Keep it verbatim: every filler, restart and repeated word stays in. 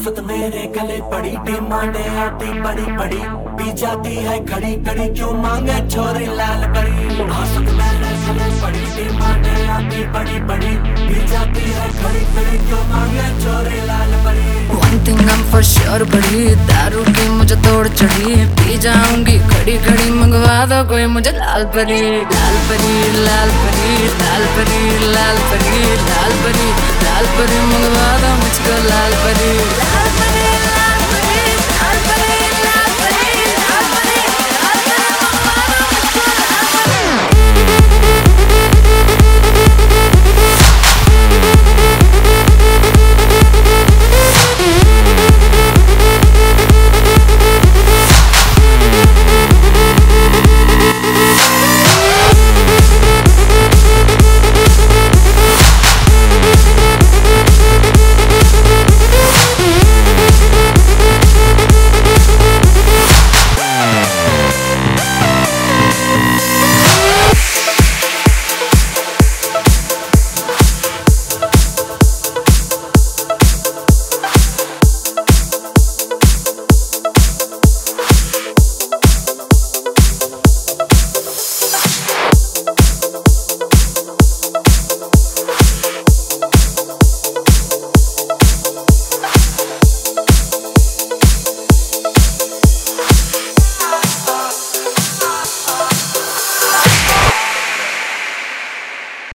आफत मेरे गले पड़ी, डिमांडे आती बड़ी बड़ी, पी जाती है खड़ी खड़ी, क्यों मांगे छोरी लाल परी। आफत मेरे गले पड़ी, डिमांडे आती बड़ी बड़ी, पी जाती है खड़ी खड़ी, क्यों मांगे छोरी लाल परी। One thing I'm for sure बड़ी दारू की मुझे तोड़ चढ़ी, पी जाऊंगी खड़ी खड़ी, मंगवा दो कोई मुझे लाल परी। लाल परी लाल परी लाल परी लाल परी लाल परी लाल परी, मंगवा दो मुझको लाल परी।